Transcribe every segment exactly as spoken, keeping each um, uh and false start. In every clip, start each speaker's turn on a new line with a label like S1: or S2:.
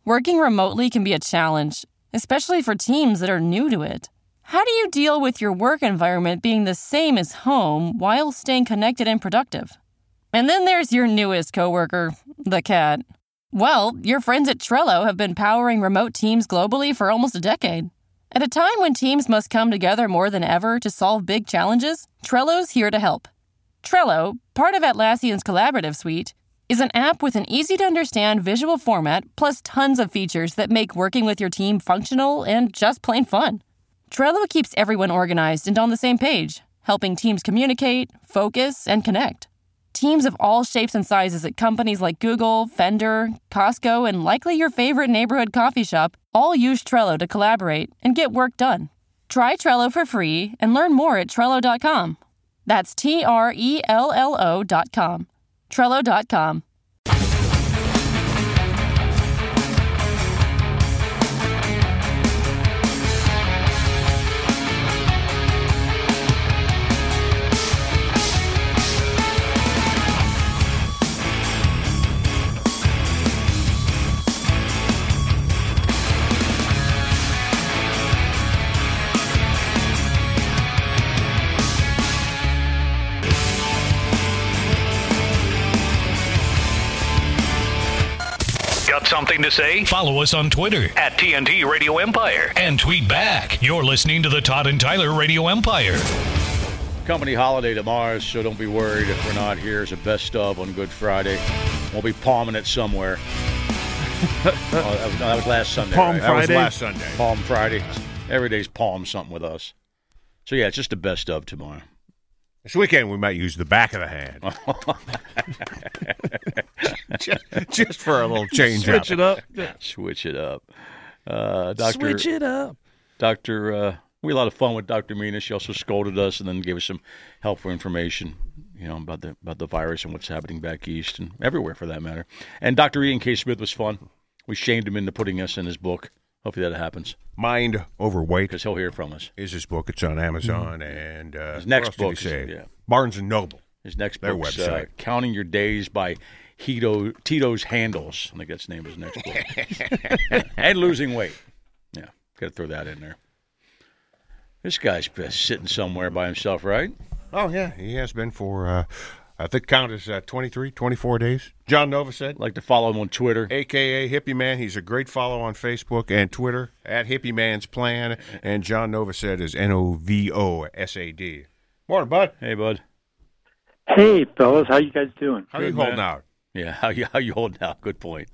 S1: Working remotely can be a challenge, especially for teams that are new to it. How do you deal with your work environment being the same as home while staying connected and productive? And then there's your newest coworker, the cat. Well, your friends at Trello have been powering remote teams globally for almost a decade. At a time when teams must come together more than ever to solve big challenges, Trello's here to help. Trello, part of Atlassian's collaborative suite, is an app with an easy-to-understand visual format plus tons of features that make working with your team functional and just plain fun. Trello keeps everyone organized and on the same page, helping teams communicate, focus, and connect. Teams of all shapes and sizes at companies like Google, Fender, Costco, and likely your favorite neighborhood coffee shop all use Trello to collaborate and get work done. Try Trello for free and learn more at Trello dot com. That's T R E L L O dot com. Trello dot com.
S2: Got something to say?
S3: Follow us on Twitter
S2: at T N T Radio Empire.
S3: And tweet back. You're listening to the Todd and Tyler Radio Empire.
S4: Company holiday tomorrow, so don't be worried if we're not here as a best of on Good Friday. We'll be palming it somewhere. oh, that, was, no, that was last Sunday.
S5: Palm
S4: right?
S5: Friday?
S4: That was last Sunday. Palm Friday. Every day's palm something with us. So, yeah, it's just a best of tomorrow.
S5: This weekend we might use the back of the hand. just, just for a little change
S4: Switch
S5: up.
S4: it up. Switch it up. Uh, Doctor
S6: Switch it up.
S4: Doctor, uh, we had a lot of fun with Doctor Mina. She also scolded us and then gave us some helpful information, you know, about the about the virus and what's happening back east and everywhere for that matter. And Doctor Ian K. Smith was fun. We shamed him into putting us in his book. Hopefully that happens.
S5: Mind Overweight.
S4: Because he'll hear from us.
S5: Is his book. It's on Amazon.
S4: Mm-hmm.
S5: And uh,
S4: his next book
S5: did he say?
S4: Is, yeah.
S5: Barnes and Noble.
S4: His next
S5: Their
S4: book's
S5: website.
S4: Uh, Counting Your Days by Tito, Tito's Handles. I think that's the name of his next book. And Losing Weight. Yeah, got to throw that in there. This guy's sitting somewhere by himself, right?
S5: Oh, yeah. He has been for, uh, I think count is uh, twenty-three, twenty-four days. John Novosad.
S4: Like to follow him on Twitter.
S5: A K A Hippie Man. He's a great follow on Facebook and Twitter at Hippie Man's Plan. And John Novosad is N O V O S A D. Morning, bud.
S4: Hey, bud.
S7: Hey, fellas. How you guys doing?
S5: How are you holding out?
S4: Yeah, how you, how you holding out? Good point.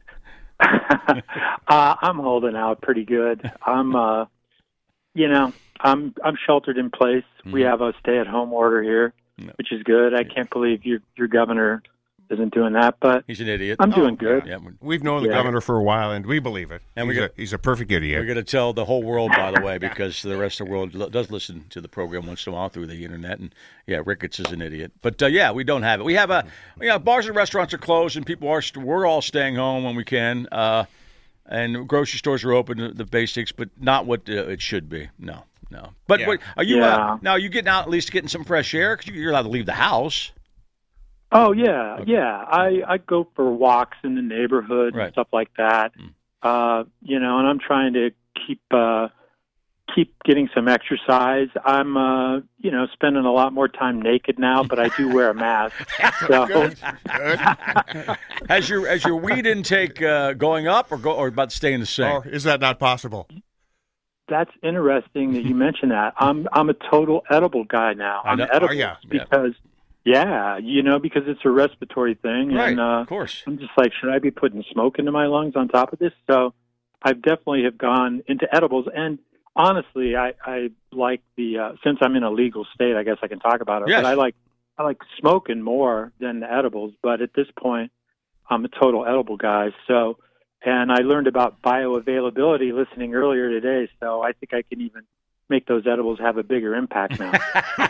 S7: uh, I'm holding out pretty good. I'm, uh, you know, I'm I'm sheltered in place. Mm-hmm. We have a stay-at-home order here, no. which is good. I can't believe your your governor isn't doing that, but
S4: he's an idiot.
S7: I'm doing
S4: oh,
S7: good.
S4: Yeah.
S5: We've known the
S7: yeah.
S5: governor for a while, and we believe it. And he's, we got, a, he's a perfect idiot.
S4: We're going to tell the whole world, by the way, because the rest of the world does listen to the program once in a while through the internet. And yeah, Ricketts is an idiot. But uh, yeah, we don't have it. We have a, you know, bars and restaurants are closed, and people are. We're all staying home when we can. Uh, and grocery stores are open, the basics, but not what uh, it should be. No, no. But
S7: yeah.
S4: what, are you
S7: yeah.
S4: uh, now? Are you getting out at least getting some fresh air because you're allowed to leave the house.
S7: Oh yeah, okay. yeah. I, I go for walks in the neighborhood
S4: right.
S7: and stuff like that. Mm. Uh, you know, and I'm trying to keep uh, keep getting some exercise. I'm uh, you know spending a lot more time naked now, but I do wear a mask. So.
S5: Good. Good.
S4: Has your has your weed intake uh, going up or go or about staying the same?
S5: Or is that not possible?
S7: That's interesting that you mentioned that. I'm I'm a total edible guy now. I'm edible
S5: oh, yeah.
S7: because. Yeah, you know, because it's a respiratory thing.
S4: Right,
S7: and, uh,
S4: of course.
S7: I'm just like, should I be putting smoke into my lungs on top of this? So I definitely have gone into edibles. And honestly, I, I like the, uh, since I'm in a legal state, I guess I can talk about it.
S4: Yes.
S7: But I like, I like smoking more than the edibles. But at this point, I'm a total edible guy. So, and I learned about bioavailability listening earlier today. So I think I can even make those edibles have a bigger impact now.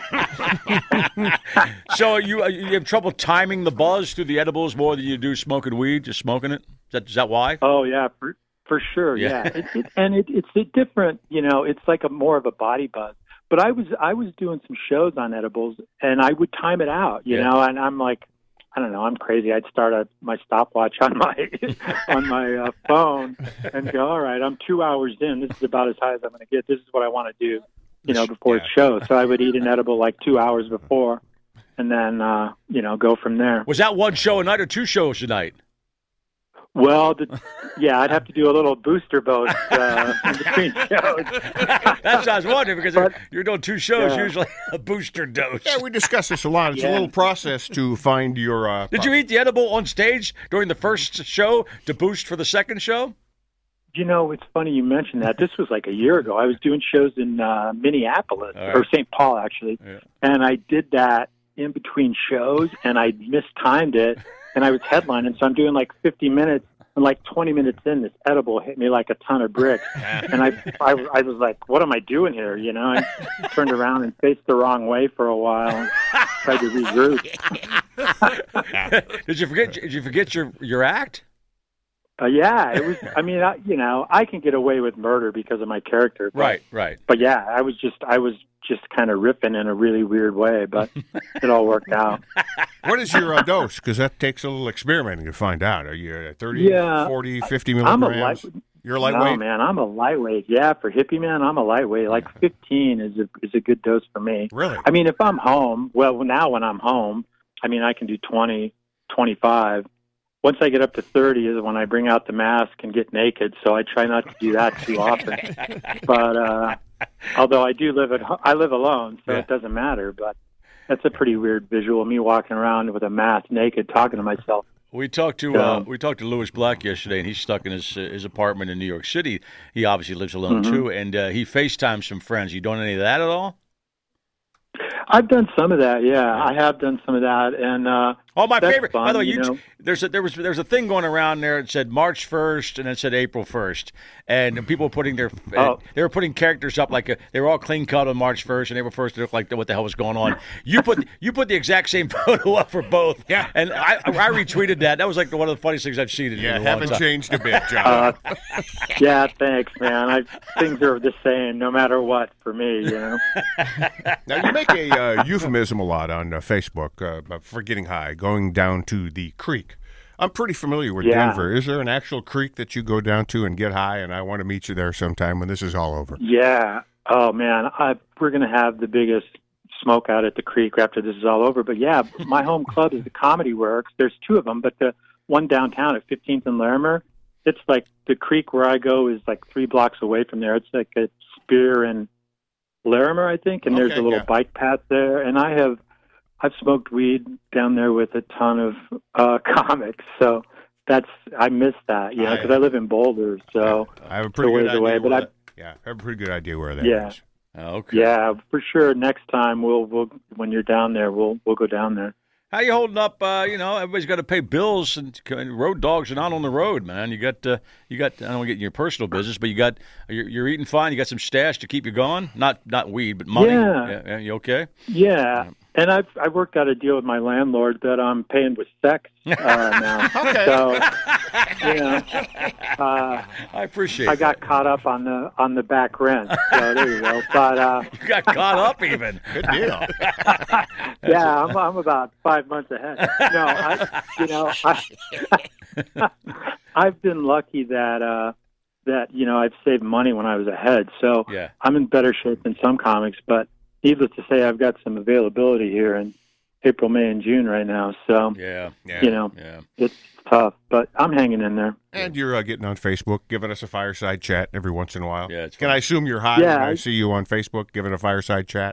S4: So you you have trouble timing the buzz through the edibles more than you do smoking weed, just smoking it? Is that, is that why?
S7: Oh, yeah, for, for sure, yeah. yeah. It, it, and it, it's a different, you know, it's like a more of a body buzz. But I was I was doing some shows on edibles, and I would time it out, you yeah. know, and I'm like, I don't know, I'm crazy. I'd start a, my stopwatch on my on my uh, phone and go, all right, I'm two hours in. This is about as high as I'm going to get. This is what I want to do, you know, before
S5: Yeah.
S7: the show. So I would eat an edible like two hours before, and then uh, you know, go from there.
S4: Was that one show a night or two shows a night?
S7: Well, the, yeah, I'd have to do a little booster boat uh, in between shows.
S4: That's what I was wondering, because
S7: But-
S4: you're doing two shows,
S7: Yeah.
S4: usually a booster dose.
S5: Yeah, we discuss this a lot. It's a
S7: Yeah.
S5: little process to find your. Uh,
S4: Did you eat the edible on stage during the first show to boost for the second show?
S7: You know, it's funny you mentioned that. This was like a year ago. I was doing shows in uh, Minneapolis,
S4: All right.
S7: or Saint Paul, actually,
S4: Yeah.
S7: and I did that in between shows, and I mistimed it, and I was headlining, so I'm doing like fifty minutes, and like twenty minutes in, this edible hit me like a ton of bricks, and I, I, I was like, what am I doing here, you know? I turned around and faced the wrong way for a while and tried to regroup.
S4: Did you forget? Did you forget your your act?
S7: Uh, yeah, it was, I mean, I, you know, I can get away with murder because of my character. But,
S4: Right, right.
S7: But yeah, I was just, I was just kind of riffing in a really weird way, but it all worked out.
S5: What is your uh, dose? Because that takes a little experimenting to find out. Are you at thirty,
S7: Yeah.
S5: forty, fifty
S7: I'm a
S5: milligrams?
S7: light,
S5: You're a
S7: no,
S5: lightweight?
S7: man, I'm a lightweight. Yeah, for hippie man, I'm a lightweight. Like fifteen is a is a good dose for me.
S5: Really?
S7: I mean, if I'm home, well, now when I'm home, I mean, I can do twenty, twenty-five. Once I get up to thirty is when I bring out the mask and get naked. So I try not to do that too often. But uh, although I do live at, ho- I live alone, so
S4: Yeah.
S7: it doesn't matter. But that's a pretty weird visual, me walking around with a mask, naked, talking to myself.
S4: We talked to uh, we talked to Lewis Black yesterday, and he's stuck in his uh, his apartment in New York City. He obviously lives alone
S7: Mm-hmm.
S4: too, and uh, he FaceTimes some friends. You doing any of that at all?
S7: I've done some of that, yeah. I have done some of that, and uh,
S4: Oh, my
S7: that's
S4: favorite! By
S7: fun,
S4: the way,
S7: you
S4: you
S7: know.
S4: there's a, there was there's a thing going around there. It said March first, and it said April first, and people were putting their
S7: Oh.
S4: they were putting characters up like a, they were all clean cut on March first and April first. They looked like what the hell was going on. You put you put the exact same photo up for both.
S5: Yeah.
S4: and I I retweeted that. That was like one of the funniest things I've seen in,
S5: Yeah,
S4: in a long
S5: haven't
S4: time.
S5: changed a bit, John.
S7: Uh, yeah, thanks, man. I, things are the same no matter what for me, you know.
S5: Now, you make a uh, euphemism a lot on uh, Facebook uh, about for getting high, going down to the creek. I'm pretty familiar with
S7: Yeah.
S5: Denver. Is there an actual creek that you go down to and get high? And I want to meet you there sometime when this is all over.
S7: Yeah. Oh, man. I, we're going to have the biggest smoke out at the creek after this is all over. But, yeah, my home club is the Comedy Works. There's two of them, but the one downtown at fifteenth and Larimer, it's like the creek where I go is like three blocks away from there. It's like a Spear and Larimer, I think, and there's
S5: Okay,
S7: a little
S5: yeah.
S7: bike path there. And I have I've smoked weed down there with a ton of uh, comics, so that's I miss that, you know, because I live in Boulder, so
S5: I have a pretty
S7: ways
S5: good idea.
S7: away,
S5: where
S7: but I-
S5: that, yeah, I have a pretty good idea where that is.
S7: Yeah.
S4: Oh, okay.
S7: yeah, for sure. Next time we'll we'll when you're down there, we'll we'll go down there.
S4: How you holding up? Uh, you know, everybody's got to pay bills, and, and road dogs are not on the road, man. You got, uh, you got. I don't want to get in your personal business, but you got. You're, you're eating fine. You got some stash to keep you going. Not, not weed, but money.
S7: Yeah.
S4: yeah, yeah you okay?
S7: Yeah, and I've I worked out a deal with my landlord that I'm paying with sex uh, now.
S5: Okay.
S7: So you know, uh,
S4: I appreciate.
S7: I got
S4: that.
S7: caught up on the on the back rent. So there you go. But uh,
S4: You got caught up even.
S5: Good deal.
S7: yeah, I'm I'm about five months ahead. No, I, you know, I, I've been lucky that uh, that you know I've saved money when I was ahead, so
S4: Yeah.
S7: I'm in better shape than some comics. But needless to say, I've got some availability here in April, May, and June right now. So
S4: Yeah.
S5: Yeah.
S7: you know,
S4: Yeah.
S7: it's tough, but I'm hanging in there.
S5: And you're uh, getting on Facebook, giving us a fireside chat every once in a while.
S4: Yeah, it's
S5: Can
S4: fun.
S5: I assume you're high
S7: Yeah,
S5: when I
S7: I-
S5: see you on Facebook giving a fireside chat?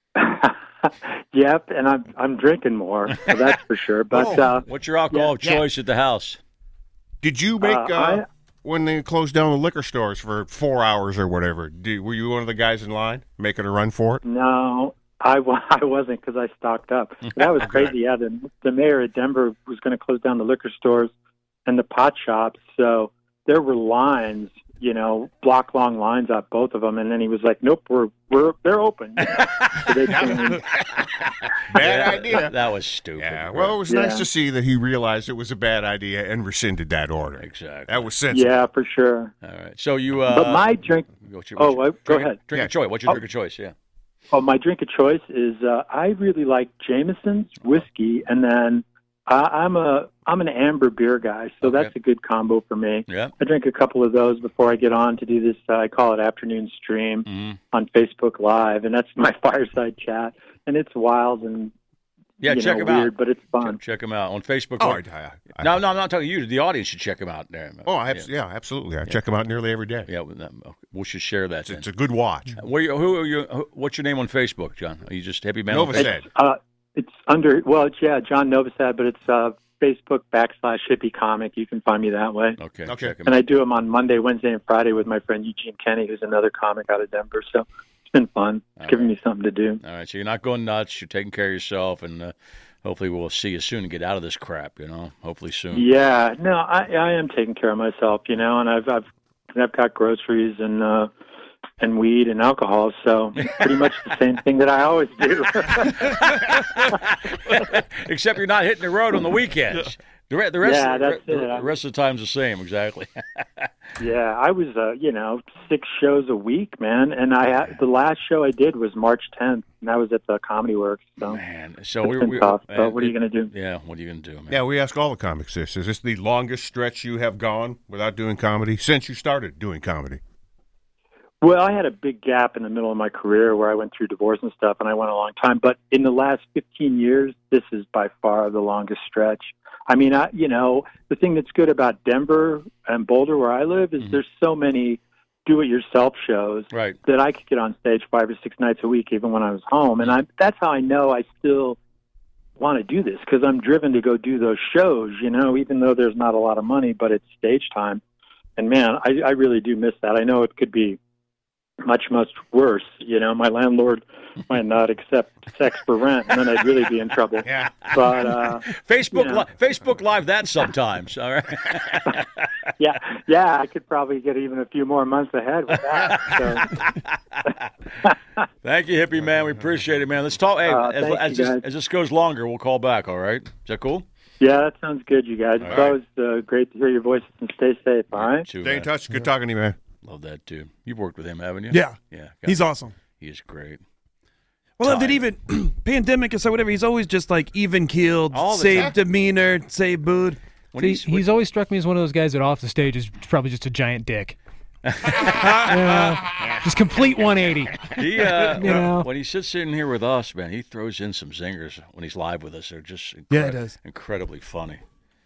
S7: Yep, and I'm I'm drinking more, so that's for sure. But
S5: Oh.
S7: uh,
S4: What's your alcohol of
S5: Yeah.
S4: choice at the house?
S5: Did you make,
S7: Uh,
S5: uh,
S7: I-
S5: when they closed down the liquor stores for four hours or whatever, do, were you one of the guys in line making a run for it?
S7: no, I, wa- I wasn't because I stocked up. That was crazy. Yeah, the, the mayor of Denver was going to close down the liquor stores and the pot shops, so there were lines, you know, block long lines at both of them. And then he was like, "Nope, we're we're they're open." So they came,
S5: Bad idea.
S4: That was stupid.
S5: Yeah, well, it was
S7: Yeah.
S5: nice to see that he realized it was a bad idea and rescinded that order.
S4: Exactly.
S5: That was sensible.
S7: yeah, for sure.
S4: All right. So you. Uh,
S7: But my drink,
S4: what's your,
S7: oh,
S4: what's your-
S7: uh, go
S4: drink,
S7: ahead.
S4: Drink
S5: Yeah.
S4: of choice. What's your
S7: Oh.
S4: drink of choice? Yeah.
S7: oh, my drink of choice is uh, I really like Jameson's whiskey, and then Uh, I'm a I'm an amber beer guy, so
S4: Okay.
S7: that's a good combo for me.
S4: Yeah.
S7: I drink a couple of those before I get on to do this. Uh, I call it afternoon stream
S4: Mm-hmm.
S7: on Facebook Live, and that's my fireside chat. And it's wild and
S4: Yeah,
S7: you
S4: check
S7: know,
S4: him out.
S7: weird, but it's fun.
S4: Check, check him out on Facebook.
S5: Oh, I, I, I,
S4: no, no, I'm not talking to you. The audience should check him out there.
S5: Oh, I, yeah. yeah, absolutely. I check them out nearly every day.
S4: Yeah, well, that- we should share that.
S5: It's,
S4: then.
S5: it's a good watch.
S4: Where you, who are you? Who, what's your name on Facebook, John? Are you just Happy Man? on
S5: Nova
S4: Facebook?
S5: said.
S7: Uh, it's under well, it's yeah, John Novosad, but it's uh, Facebook backslash hippie comic. You can find me that way.
S4: Okay,
S5: Okay.
S4: check him
S7: And
S4: out.
S7: I do them on Monday, Wednesday, and Friday with my friend Eugene Kenny, who's another comic out of Denver. So it's been fun. It's
S4: All
S7: giving
S4: right.
S7: me something to do.
S4: All right, so you're not going nuts. You're taking care of yourself, and uh, hopefully we'll see you soon and get out of this crap. You know, hopefully soon.
S7: Yeah, no, I, I am taking care of myself, you know, and I've I've I've got groceries and uh, and weed and alcohol, so pretty much the same thing that I always do.
S4: Except you're not hitting the road on the weekends. The, re- the rest,
S7: Yeah,
S4: of,
S7: that's
S4: the,
S7: it.
S4: the rest of the time's the same, exactly.
S7: Yeah, I was, uh, you know, six shows a week, man, and I had, the last show I did was March tenth, and that was at the Comedy Works. So
S4: Man, so
S7: it's
S4: we
S7: been
S4: we
S7: tough.
S4: man,
S7: But what are
S4: it-
S7: you going to do?
S4: Yeah, what are you going to do, man?
S5: Yeah, we ask all the comics this. Is this the longest stretch you have gone without doing comedy since you started doing comedy?
S7: Well, I had a big gap in the middle of my career where I went through divorce and stuff, and I went a long time. But in the last fifteen years, this is by far the longest stretch. I mean, I, you know, the thing that's good about Denver and Boulder, where I live, is there's so many do-it-yourself shows
S4: Right.
S7: that I could get on stage five or six nights a week, even when I was home. And I, that's how I know I still want to do this, because I'm driven to go do those shows, you know, even though there's not a lot of money, but it's stage time. And, man, I, I really do miss that. I know it could be much, much worse. You know, my landlord might not accept sex for rent, and then I'd really be in trouble.
S5: Yeah.
S7: But, uh,
S4: Facebook,
S7: you know.
S4: li- Facebook Live that sometimes. All right.
S7: yeah, yeah, I could probably get even a few more months ahead with that. So,
S4: Thank you, hippie man. We appreciate it, man. Let's talk. Hey,
S7: Uh,
S4: as,
S7: thank
S4: as,
S7: you,
S4: this,
S7: guys.
S4: as this goes longer, we'll call back. All right? Is that cool?
S7: yeah, that sounds good, you guys. It's
S4: right.
S7: always uh, great to hear your voices, and stay safe, all right?
S4: Too,
S5: Stay in
S4: man.
S5: touch. Good talking to you, man.
S4: Love that dude. You've worked with him, haven't you?
S6: Yeah.
S4: Yeah.
S6: He's awesome.
S4: He is great.
S6: Well, if
S4: Time.
S6: it even pandemic or so, whatever, he's always just like even keeled,
S4: All the
S6: same
S4: time.
S6: demeanor, same mood.
S4: When
S8: See,
S4: he's,
S8: he's always struck me as one of those guys that off the stage is probably just a giant dick. Yeah, just complete one eighty.
S4: he, uh,
S8: You know.
S4: when he sits in here with us, man, he throws in some zingers when he's live with us. They're just incre-
S6: Yeah, he does.
S4: incredibly funny.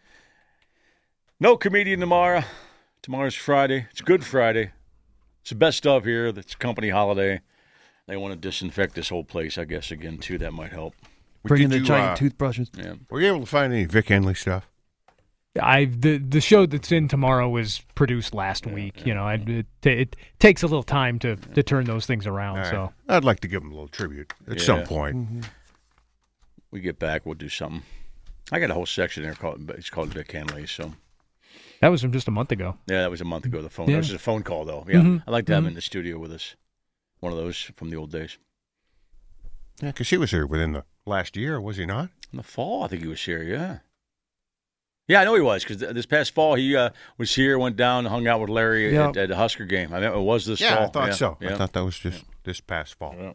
S4: No comedian tomorrow. Tomorrow's Friday. It's Good Friday. It's the best of here. It's a company holiday. They want to disinfect this whole place, I guess, again, too. That might help.
S6: Bringing
S5: Did
S6: the
S5: you,
S6: giant
S5: uh,
S6: toothbrushes.
S4: Yeah.
S5: Were you able to find any Vic Henley stuff?
S8: I the the show that's in tomorrow was produced last week. You know, I, it, it takes a little time to, to turn those things around.
S5: All right.
S8: So
S5: I'd like to give him a little tribute at
S4: Yeah.
S5: some point.
S6: Mm-hmm.
S4: We get back, we'll do something. I got a whole section there called, it's called Vic Henley, so.
S8: that was from just a month ago.
S4: Yeah, that was a month ago. The phone.
S8: Yeah.
S4: That was a phone call, though. Yeah,
S8: Mhm.
S4: I'd like to have him
S8: Mhm.
S4: in the studio with us. One of those from the old days.
S5: Yeah, because he was here within the last year, was he not?
S4: In the fall, I think he was here. Yeah. Yeah, I know he was because this past fall he uh, was here, went down, hung out with Larry
S6: Yeah.
S4: at, at the Husker game. I mean, it was this
S5: yeah,
S4: fall.
S5: I thought
S4: yeah.
S5: so.
S4: Yeah.
S5: I thought that was just this past fall.
S4: Yeah.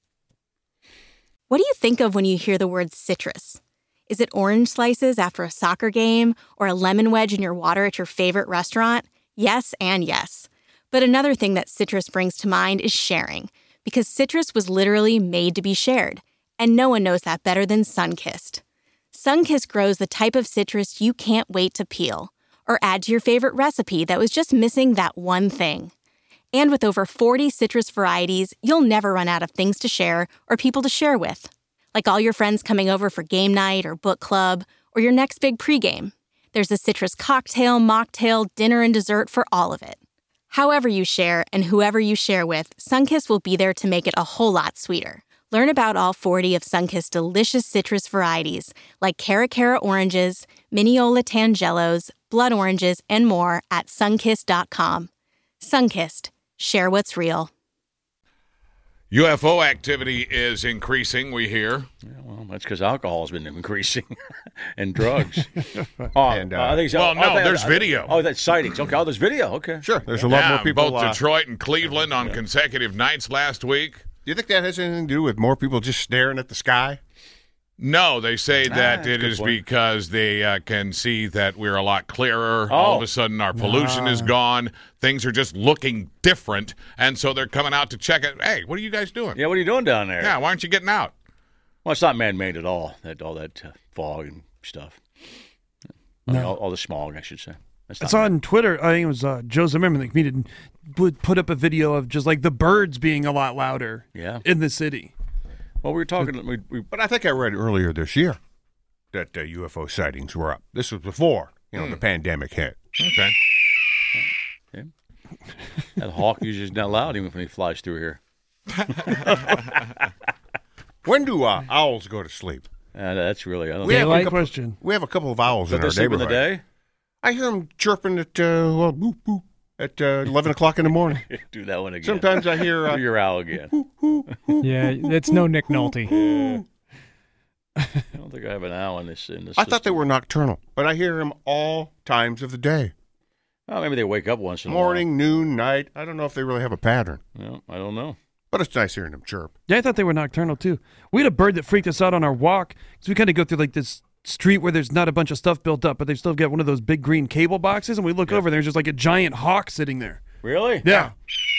S9: What do you think of when you hear the word citrus? Is it orange slices after a soccer game or a lemon wedge in your water at your favorite restaurant? Yes and yes. But another thing that citrus brings to mind is sharing, because citrus was literally made to be shared. And no one knows that better than Sunkist. Sunkist grows the type of citrus you can't wait to peel or add to your favorite recipe that was just missing that one thing. And with over forty citrus varieties, you'll never run out of things to share or people to share with. Like all your friends coming over for game night or book club or your next big pregame. There's a citrus cocktail, mocktail, dinner, and dessert for all of it. However you share and whoever you share with, Sunkist will be there to make it a whole lot sweeter. Learn about all forty of Sunkist's delicious citrus varieties like Cara Cara oranges, Mineola Tangelos, blood oranges, and more at sunkist dot com. Sunkist. Share what's real.
S10: U F O activity is increasing, we hear.
S4: Yeah, well, that's because alcohol has been increasing and drugs. oh,
S5: And, uh,
S4: I think so.
S10: well,
S4: I
S10: no,
S4: think-
S10: there's
S4: I-
S10: video.
S4: Oh, that's sightings. Okay, oh, there's video. Okay.
S5: Sure, there's a lot
S10: Yeah,
S5: more people.
S10: both
S5: uh,
S10: Detroit and Cleveland on consecutive nights last week.
S5: do you think that has anything to do with more people just staring at the sky?
S10: No, they say
S4: Ah,
S10: that
S4: that's a
S10: it
S4: good
S10: is
S4: point.
S10: because they uh, can see that we're a lot clearer. All of
S4: Oh.
S10: a sudden, our pollution is gone. Things are just looking different, and so they're coming out to check it. Hey, what are you guys doing?
S4: Yeah, what are you doing down there?
S10: Yeah, why aren't you getting out?
S4: Well, it's not man-made at all. That all that uh, fog and stuff. I mean, all, all the smog, I should say. That's
S6: I
S4: not
S6: saw
S4: man-
S6: on Twitter, I think it was uh, Joe Zimmerman, the comedian, would put up a video of just like the birds being a lot louder
S4: Yeah.
S6: in the city.
S4: Well, we were talking. We, we,
S5: But I think I read earlier this year that uh, U F O sightings were up. This was before you know the pandemic hit.
S10: Okay.
S4: that hawk usually is not loud even when he flies through here.
S5: When do uh, owls go to sleep?
S4: Uh, that's really. I don't
S5: We
S4: know.
S5: have, a
S6: Daylight
S5: couple,
S6: question.
S5: we have a couple of owls
S4: Don't
S5: in
S4: they
S5: our
S4: sleep in the
S5: neighborhood.
S4: day?
S5: I hear them chirping at uh, well, boop boop at uh, eleven o'clock in the morning.
S4: Do that one again.
S5: Sometimes I hear. Uh,
S4: Do your owl again.
S8: Yeah, it's no Nick Nolte.
S4: I don't think I have an owl in this. In this
S5: I thought they
S4: system.
S5: were nocturnal, but I hear them all times of the day.
S4: Oh, maybe they wake up once in
S5: Morning, noon, night. I don't know if they really have a pattern,
S4: a while. No, I don't know.
S5: but it's nice hearing them chirp.
S6: Yeah, I thought they were nocturnal too. We had a bird that freaked us out on our walk because we kind of go through like this street where there's not a bunch of stuff built up, but they've still got one of those big green cable boxes, and we look over and there's just like a giant hawk sitting there.
S4: Really?
S6: Yeah.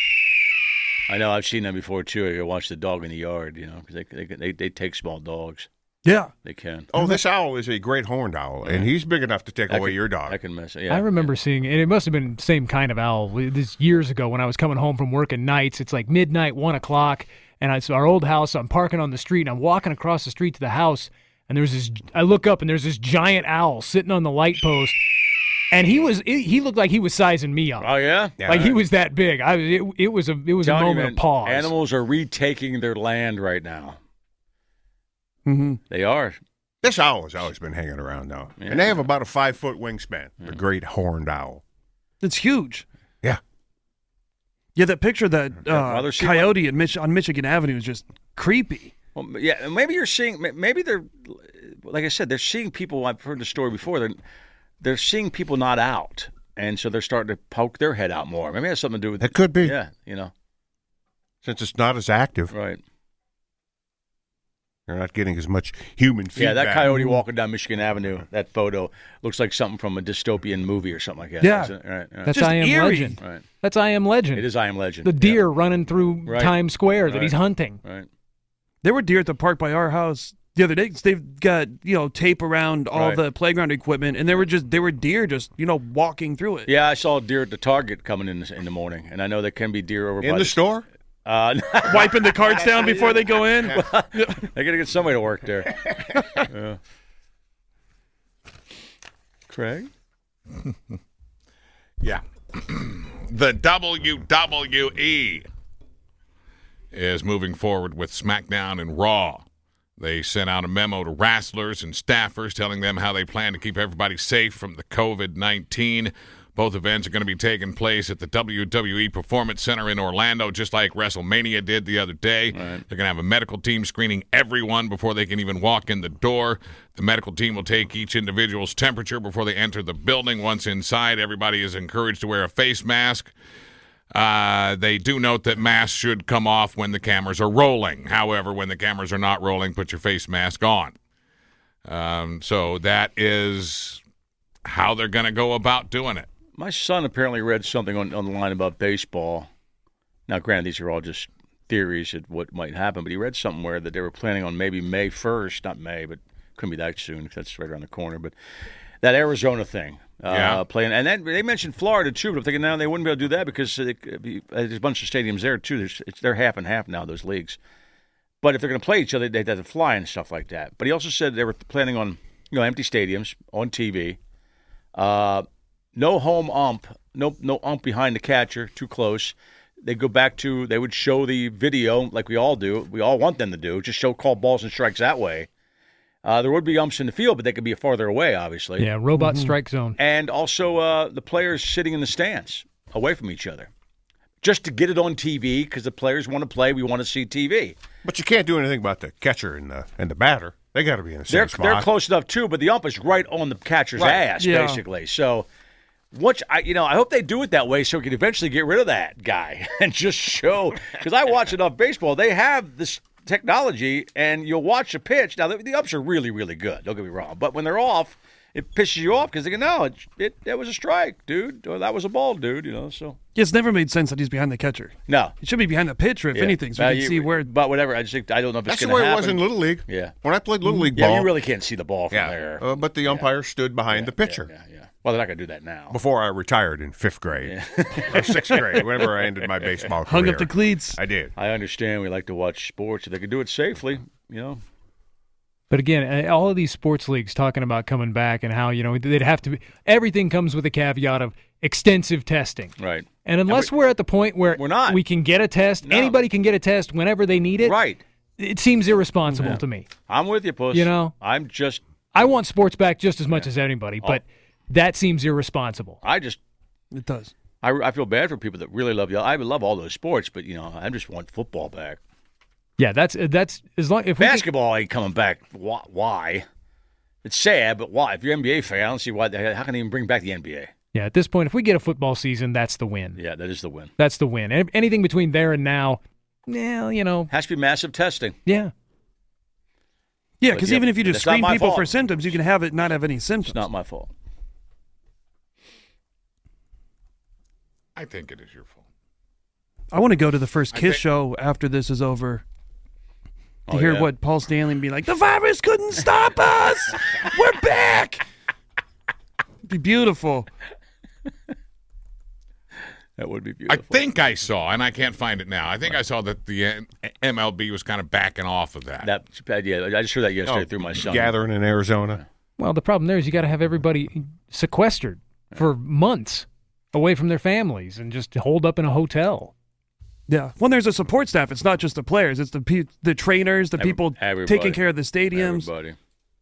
S4: I know. I've seen them before too. You watch the dog in the yard, you know, because they, they they they take small dogs.
S6: Yeah.
S4: They can.
S5: Oh, this owl is a great horned owl, and he's big enough to take
S4: That
S5: away
S4: can-
S5: your dog.
S4: That can mess. Yeah.
S8: I remember seeing, and it must have been the same kind of owl. This years ago when I was coming home from work at nights. It's like midnight, one o'clock, and it's our old house. I'm parking on the street, and I'm walking across the street to the house, and there's this. I look up, and there's this giant owl sitting on the light post, and he was he looked like he was sizing me up.
S4: Oh yeah.
S5: Yeah.
S8: Like he was that big. I was. It, it was a. It was a
S4: Telling you,
S8: moment
S4: man,
S8: of pause.
S4: Animals are retaking their land right now.
S6: Mm-hmm.
S4: They are.
S5: This owl has always been hanging around, though.
S4: Yeah.
S5: And they have about a five foot wingspan. The great horned owl.
S6: It's huge.
S5: Yeah.
S6: Yeah, that picture of that
S4: Yeah,
S6: uh,
S4: rather see
S6: coyote in Mich- on Michigan Avenue is just creepy.
S4: Well, yeah, maybe you're seeing. Maybe they're, like I said, they're seeing people. I've heard the story before. They're they're seeing people not out, and so they're starting to poke their head out more. Maybe it has something to do with
S5: It could be.
S4: Yeah, you know,
S5: Since it's not as active,
S4: right.
S5: they're not getting as much human feedback.
S4: Yeah, that coyote walking down Michigan Avenue. That photo looks like something from a dystopian movie or something like that.
S6: Yeah.
S4: doesn't it? Right. Right.
S8: That's
S6: Just
S8: I Am
S6: eerie.
S8: Legend.
S4: right.
S8: That's I Am Legend.
S4: It is I Am Legend.
S8: The deer running through
S4: Right.
S8: Times Square that
S4: Right.
S8: he's hunting.
S4: Yeah. Right.
S6: There were deer at the park by our house the other day. They've got, you know, tape around all
S4: Right.
S6: the playground equipment, and there were just there were deer just, you know, walking through it.
S4: Yeah, I saw a deer at the Target coming in in the morning, and I know there can be deer over
S5: In
S4: by
S5: the store?
S4: Uh,
S6: Wiping the carts down before they go in.
S4: they got to get somebody to work there. Yeah. Craig?
S10: Yeah. The W W E is moving forward with SmackDown and Raw. They sent out a memo to wrestlers and staffers telling them how they plan to keep everybody safe from the COVID nineteen. Both events are going to be taking place at the W W E Performance Center in Orlando, just like WrestleMania did the other day. Right. They're going to have a medical team screening everyone before they can even walk in the door. The medical team will take each individual's temperature before they enter the building. Once inside, everybody is encouraged to wear a face mask. Uh, they do note that masks should come off when the cameras are rolling. However, when the cameras are not rolling, put your face mask on. Um, so that is how they're going to go about doing it.
S4: My son apparently read something on, on the line about baseball. Now, granted, these are all just theories of what might happen, but he read something where that they were planning on maybe May first, not May, but couldn't be that soon because that's right around the corner, but that Arizona thing. Uh,
S10: Yeah.
S4: Playing, and then they mentioned Florida, too, but I'm thinking now they wouldn't be able to do that because it, be, there's a bunch of stadiums there, too. There's, it's, they're half and half now, those leagues. But if they're going to play each other, they'd have to fly and stuff like that. But he also said they were planning on, you know, empty stadiums on T V. Uh, no home ump, no no ump behind the catcher, too close. They go back to, they would show the video like we all do. We all want them to do, just show call balls and strikes that way. Uh, there would be umps in the field, but they could be farther away, obviously.
S8: Yeah, robot strike zone.
S4: And also uh, the players sitting in the stands away from each other. Just to get it on T V because the players want to play. We want to see T V.
S5: But you can't do anything about the catcher and the and the batter. They got to be in the same
S4: They're,
S5: spot.
S4: they're close enough, too, but the ump is right on the catcher's
S5: Right.
S4: ass,
S6: Yeah.
S4: basically. So, what I, you know, I hope they do it that way so we can eventually get rid of that guy and just show. Because I watch enough baseball. They have this technology, and you'll watch a pitch. Now, the, the ups are really, really good. Don't get me wrong. But when they're off, it pisses you off because they go, no, it, it, it was a strike, dude. Or that was a ball, dude, you know, so.
S6: Yeah, it's never made sense that he's behind the catcher.
S4: No.
S6: He should be behind the pitcher, if
S4: Yeah.
S6: anything, so
S4: Uh,
S6: we can
S4: you-
S6: see where.
S4: But whatever, I just think, I don't know if
S5: That's
S4: it's
S5: the
S4: going
S5: way
S4: to
S5: it
S4: happen.
S5: was in Little League.
S4: Yeah.
S5: When I played Little League
S4: Yeah,
S5: ball.
S4: you really can't see the ball from
S5: yeah,
S4: there.
S5: uh, but the umpire stood behind the pitcher.
S4: Yeah, yeah. Well, they're not going to do that now.
S5: Before I retired in fifth grade or sixth grade, whenever I ended my baseball
S6: Hung
S5: career.
S6: up the cleats.
S5: I did.
S4: I understand we like to watch sports. If they can do it safely, you know.
S8: But again, all of these sports leagues talking about coming back and how, you know, they'd have to be – everything comes with a caveat of extensive testing.
S4: Right.
S8: And unless
S4: And
S8: we're at the point where
S4: We're not.
S8: we can get a test,
S4: No.
S8: anybody can get a test whenever they need it.
S4: Right.
S8: It seems irresponsible
S4: Yeah.
S8: to me.
S4: I'm with you, Puss.
S8: You know?
S4: I'm just
S8: I want sports back just as much as anybody, but that seems irresponsible.
S4: I just
S6: It does.
S4: I, I feel bad for people that really love you. I love all those sports, but you know, I just want football back.
S8: Yeah, that's that's as long if we
S4: Basketball ain't coming back. Why? why? It's sad, but why? If you're an N B A fan, I don't see why. They, how can they even bring back the N B A?
S8: Yeah, at this point, if we get a football season, that's the win.
S4: Yeah, that is the win.
S8: That's the win. And anything between there and now, yeah, you know,
S4: Has to be massive testing.
S8: yeah.
S6: Yeah,
S4: But
S6: because
S4: yeah,
S6: even if you just
S4: that's not
S6: screen
S4: my
S6: people
S4: fault.
S6: for symptoms, you can have it not have any symptoms.
S4: It's not my fault.
S10: I think it is your fault.
S6: I want to go to the first
S10: I
S6: Kiss
S10: think-
S6: show after this is over. To
S4: Oh,
S6: hear
S4: yeah.
S6: what Paul Stanley be like, the virus couldn't stop us. We're back. It'd be beautiful.
S4: That would be
S10: I
S4: beautiful.
S10: think I saw, and I can't find it now. I think I saw that the uh, M L B was kind of backing off of that.
S4: that. Yeah, I just heard that yesterday
S5: Oh,
S4: through my son.
S5: Gathering in Arizona.
S8: Well, the problem there is you got to have everybody sequestered for months away from their families and just holed up in a hotel.
S6: Yeah. When there's a support staff, it's not just the players. It's the pe- the trainers, the
S4: Every-
S6: people
S4: everybody.
S6: taking care of the stadiums.
S4: Everybody.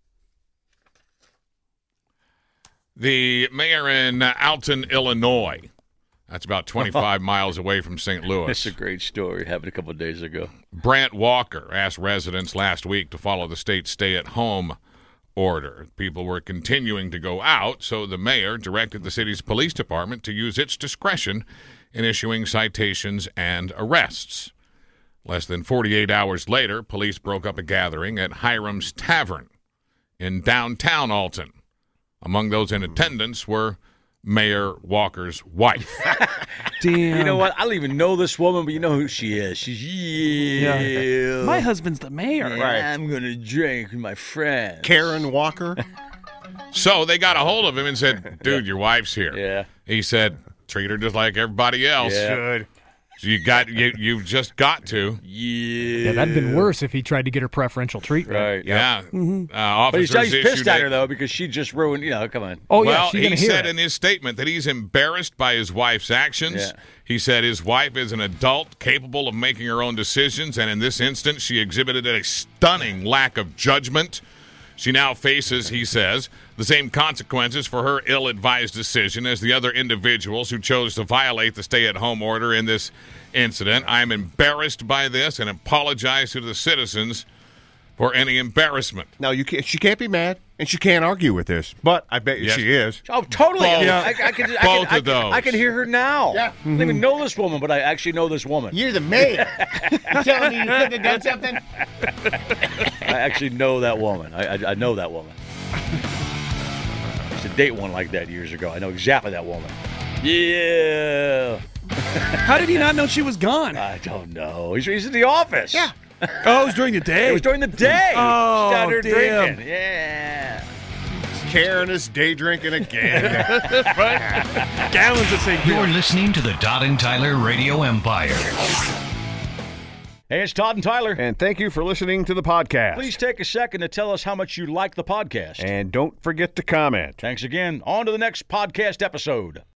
S10: The mayor in uh, Alton, Illinois. That's about twenty-five miles away from Saint Louis.
S4: It's a great story. Happened a couple of days ago.
S10: Brant Walker asked residents last week to follow the state's stay-at-home order. People were continuing to go out, so the mayor directed the city's police department to use its discretion in issuing citations and arrests. Less than forty-eight hours later, police broke up a gathering at Hiram's Tavern in downtown Alton. Among those in attendance were Mayor Walker's wife.
S6: Damn.
S4: You know what? I don't even know this woman, but you know who she is. She's yeah.
S6: Yeah. My husband's the mayor.
S4: Right. I'm gonna drink with my friends.
S5: Karen Walker.
S10: So they got a hold of him and said, dude, your wife's here.
S4: Yeah.
S10: He said, treat her just like everybody else.
S4: Yeah.
S5: Good.
S10: You got you you've just got to.
S4: Yeah.
S8: Yeah, that'd been worse if he tried to get her preferential treatment.
S4: Right.
S10: Yeah.
S6: Mm-hmm.
S10: Uh,
S4: But he's,
S10: officers
S4: he's pissed
S10: issued
S4: at
S10: a-
S4: her though because she just ruined. You know, come on.
S8: Oh, yeah,
S10: well,
S8: she's
S10: he
S8: going to hear
S10: said
S8: it.
S10: in his statement that he's embarrassed by his wife's actions.
S4: Yeah.
S10: He said his wife is an adult capable of making her own decisions, and in this instance, she exhibited a stunning lack of judgment. She now faces, he says, the same consequences for her ill-advised decision as the other individuals who chose to violate the stay-at-home order in this incident. I am embarrassed by this and apologize to the citizens for any embarrassment.
S5: Now you can't. She can't be mad, and she can't argue with this. But I bet you
S10: Yes.
S5: she is.
S4: Oh, totally.
S10: Both.
S4: I, I, I can, I can,
S10: Both
S4: I
S10: of
S4: can,
S10: those.
S4: I can hear her now.
S5: Yeah.
S4: I don't even know this woman, but I actually know this woman.
S5: You're the mayor. You telling me you couldn't have done something?
S4: I actually know that woman. I, I, I know that woman. I used to date one like that years ago. I know exactly that woman. Yeah.
S6: How did he not know she was gone?
S4: I don't know. He's, he's in the office. Yeah.
S6: Oh, it was during the day.
S4: It was during the day.
S6: Oh,
S4: She's down there
S6: damn.
S4: drinking. Yeah.
S5: Karen is day drinking again.
S6: Gallons of Saint
S3: You're listening to the Todd and Tyler Radio Empire.
S4: Hey, it's Todd and Tyler.
S11: And thank you for listening to the podcast.
S4: Please take a second to tell us how much you like the podcast.
S11: And don't forget to comment.
S4: Thanks again. On to the next podcast episode.